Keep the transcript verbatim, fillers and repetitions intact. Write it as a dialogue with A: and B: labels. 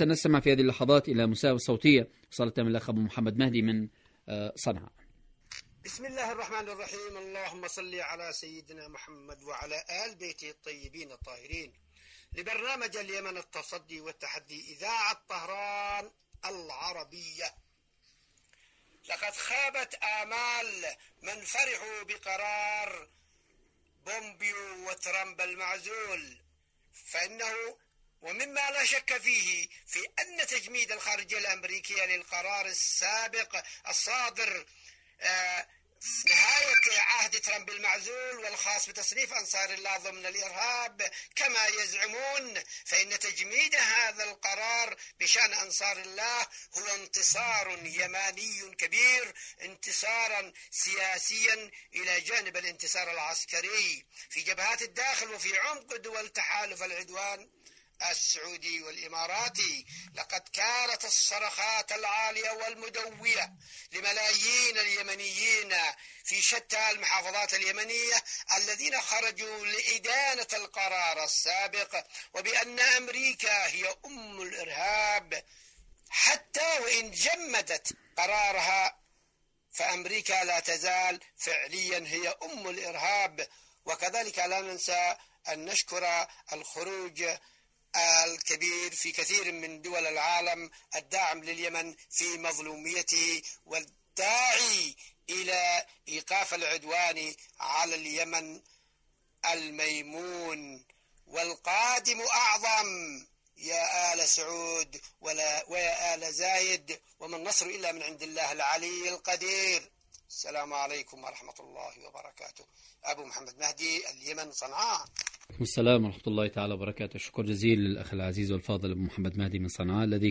A: سنستمع في هذه اللحظات إلى مساواة صوتية وصلت من الأخ أبو محمد مهدي من صنعاء.
B: بسم الله الرحمن الرحيم. اللهم صل على سيدنا محمد وعلى آل بيته الطيبين الطاهرين. لبرنامج اليمن التصدي والتحدي، إذاعة طهران العربية. لقد خابت آمال من فرحوا بقرار بومبيو وترامب المعزول، فإنه ومما لا شك فيه في أن تجميد الخارجية الأمريكية للقرار السابق الصادر آه نهاية عهد ترامب المعزول والخاص بتصنيف أنصار الله ضمن الإرهاب كما يزعمون، فإن تجميد هذا القرار بشأن أنصار الله هو انتصار يماني كبير، انتصارا سياسيا إلى جانب الانتصار العسكري في جبهات الداخل وفي عمق دول تحالف العدوان السعودي والإماراتي. لقد كانت الصرخات العالية والمدوية لملايين اليمنيين في شتى المحافظات اليمنية الذين خرجوا لإدانة القرار السابق وبأن أمريكا هي أم الإرهاب، حتى وإن جمدت قرارها فأمريكا لا تزال فعليا هي أم الإرهاب. وكذلك لا ننسى أن نشكر الخروج الكبير في كثير من دول العالم الداعم لليمن في مظلوميته والداعي إلى إيقاف العدوان على اليمن الميمون. والقادم أعظم يا آل سعود ولا ويا آل زايد، وما النصر إلا من عند الله العلي القدير. السلام عليكم ورحمة الله وبركاته. أبو محمد مهدي، اليمن، صنعاء.
A: السلام ورحمة الله تعالى وبركاته. شكر جزيل للأخ العزيز والفاضل أبو محمد مهدي من صنعاء الذي